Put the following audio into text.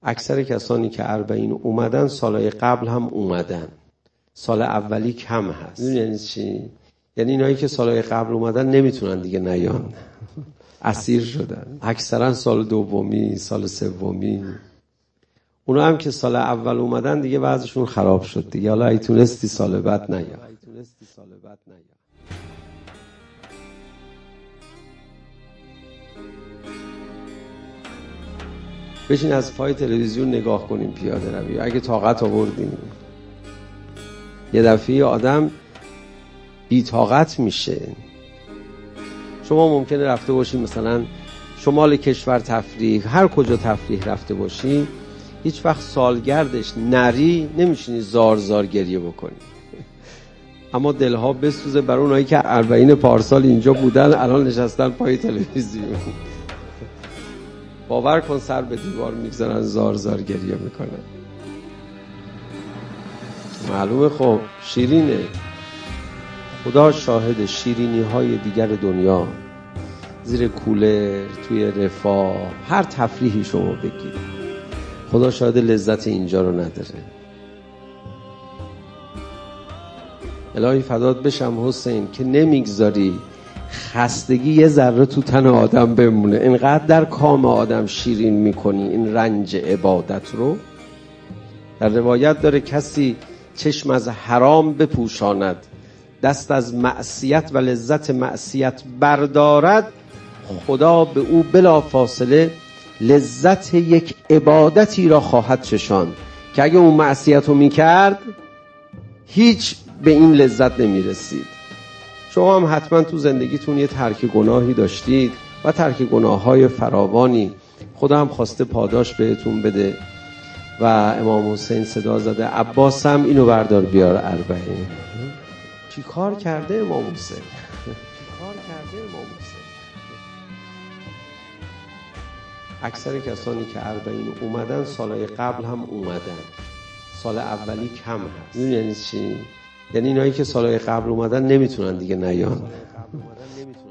اکثر کسانی که 40 اومدن سالهای قبل هم اومدن، سال اولی کم هست. یعنی چی؟ یعنی اینایی که سالهای قبل اومدن نمیتونن دیگه نیان، اسیر شدن. اکثرا سال دومی، سال سومی. اونا هم که سال اول اومدن دیگه وضعشون خراب شد دیگه، حالا ای تونستی سال بعد نیا. بشین از پای تلویزیون نگاه کنیم پیاده روی، اگه طاقت آوردیم. یه دفعه آدم بی طاقت میشه. شما ممکنه رفته باشی مثلا شمال کشور تفریح، هر کجا تفریح رفته باشی، هیچ وقت سالگردش نری نمیشینی زار زار گریه بکنی. اما دلها بسوزه برای اونایی که 40 پارسال اینجا بودن الان نشستن پای تلویزیون. باور کن سر به دیوار میگذارن زار زار گریه میکنن. معلومه خب شیرینه. خدا شاهد شیرینی های دیگر دنیا زیر کولر، توی رفاه، هر تفریحی شما بگید، خدا شاهد لذت اینجا رو نداره. الهی فدات بشم حسین که نمیگذاری خستگی یه ذره تو تن آدم بمونه، اینقدر در کام آدم شیرین میکنی این رنج عبادت رو. در روایت داره کسی چشم از حرام بپوشاند، دست از معصیت و لذت معصیت بردارد، خدا به او بلا فاصله لذت یک عبادتی را خواهد چشاند که اگه اون معصیت رو میکرد هیچ به این لذت نمیرسید. شما هم حتما تو زندگیتون یه ترک گناهی داشتید و ترک گناههای فراوانی، خدا هم خواسته پاداش بهتون بده و امام حسین صدا زده عباس هم اینو بردار بیار 40. چی کار کرده امام حسین؟ اکثر کسانی که 40 اومدن سالهای قبل هم اومدن، سال اولی کم هست. یعنی چی؟ یعنی اینایی که سالهای قبل اومدن نمیتونن دیگه نیان.